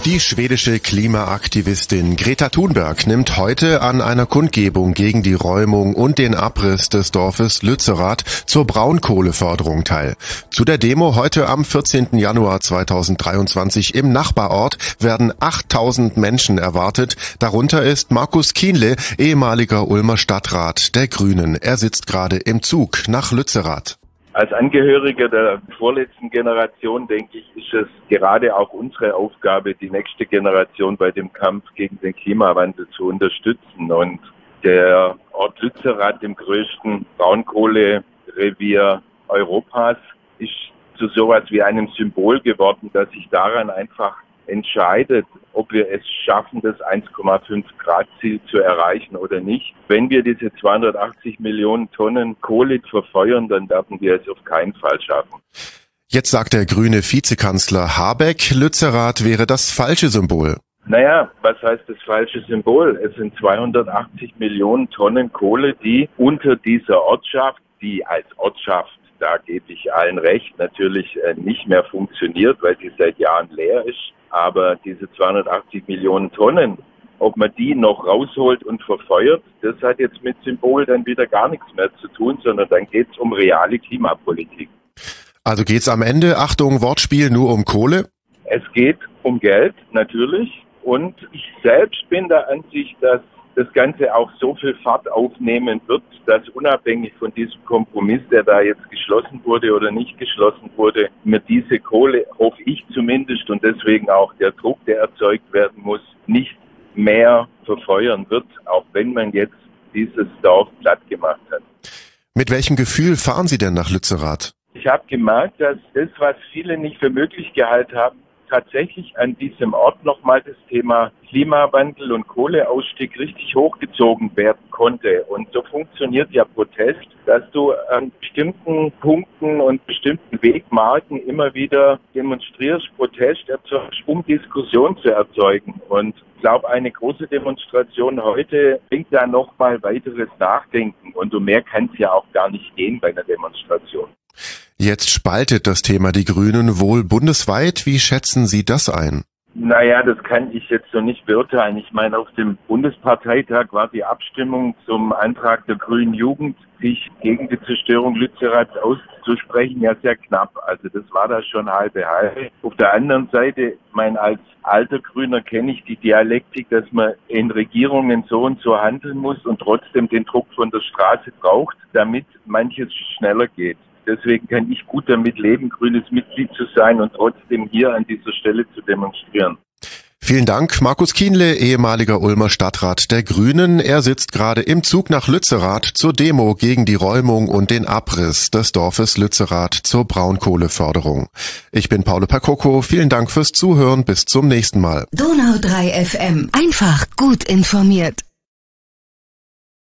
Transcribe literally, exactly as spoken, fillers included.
Die schwedische Klimaaktivistin Greta Thunberg nimmt heute an einer Kundgebung gegen die Räumung und den Abriss des Dorfes Lützerath zur Braunkohleförderung teil. Zu der Demo heute am vierzehnten Januar zweitausenddreiundzwanzig im Nachbarort werden achttausend Menschen erwartet. Darunter ist Markus Kienle, ehemaliger Ulmer Stadtrat der Grünen. Er sitzt gerade im Zug nach Lützerath. Als Angehöriger der vorletzten Generation, denke ich, ist es gerade auch unsere Aufgabe, die nächste Generation bei dem Kampf gegen den Klimawandel zu unterstützen. Und der Ort Lützerath, dem größten Braunkohlerevier Europas, ist zu sowas wie einem Symbol geworden, das sich daran einfach entscheidet, ob wir es schaffen, das eins Komma fünf Grad Ziel zu erreichen oder nicht. Wenn wir diese zweihundertachtzig Millionen Tonnen Kohle verfeuern, dann werden wir es auf keinen Fall schaffen. Jetzt sagt der grüne Vizekanzler Habeck, Lützerath wäre das falsche Symbol. Naja, was heißt das falsche Symbol? Es sind zweihundertachtzig Millionen Tonnen Kohle, die unter dieser Ortschaft, die als Ortschaft, da gebe ich allen recht, natürlich nicht mehr funktioniert, weil sie seit Jahren leer ist. Aber diese zweihundertachtzig Millionen Tonnen, ob man die noch rausholt und verfeuert, das hat jetzt mit Symbol dann wieder gar nichts mehr zu tun, sondern dann geht es um reale Klimapolitik. Also geht's am Ende, Achtung, Wortspiel, nur um Kohle? Es geht um Geld, natürlich. Und ich selbst bin der Ansicht, dass das Ganze auch so viel Fahrt aufnehmen wird, dass unabhängig von diesem Kompromiss, der da jetzt geschlossen wurde oder nicht geschlossen wurde, mir diese Kohle, hoffe ich zumindest, und deswegen auch der Druck, der erzeugt werden muss, nicht mehr verfeuern wird, auch wenn man jetzt dieses Dorf platt gemacht hat. Mit welchem Gefühl fahren Sie denn nach Lützerath? Ich habe gemerkt, dass das, was viele nicht für möglich gehalten haben, tatsächlich an diesem Ort nochmal das Thema Klimawandel und Kohleausstieg richtig hochgezogen werden konnte. Und so funktioniert ja Protest, dass du an bestimmten Punkten und bestimmten Wegmarken immer wieder demonstrierst, Protest erzeugst, um Diskussion zu erzeugen. Und ich glaube, eine große Demonstration heute bringt da nochmal weiteres Nachdenken. Und um mehr kann es ja auch gar nicht gehen bei einer Demonstration. Jetzt spaltet das Thema die Grünen wohl bundesweit. Wie schätzen Sie das ein? Naja, das kann ich jetzt so nicht beurteilen. Ich meine, auf dem Bundesparteitag war die Abstimmung zum Antrag der Grünen Jugend, sich gegen die Zerstörung Lützeraths auszusprechen, ja sehr knapp. Also das war da schon halbe halbe. Auf der anderen Seite, ich meine, als alter Grüner kenne ich die Dialektik, dass man in Regierungen so und so handeln muss und trotzdem den Druck von der Straße braucht, damit manches schneller geht. Deswegen kann ich gut damit leben, grünes Mitglied zu sein und trotzdem hier an dieser Stelle zu demonstrieren. Vielen Dank, Markus Kienle, ehemaliger Ulmer Stadtrat der Grünen. Er sitzt gerade im Zug nach Lützerath zur Demo gegen die Räumung und den Abriss des Dorfes Lützerath zur Braunkohleförderung. Ich bin Paolo Percocco. Vielen Dank fürs Zuhören. Bis zum nächsten Mal. Donau drei F M. Einfach gut informiert.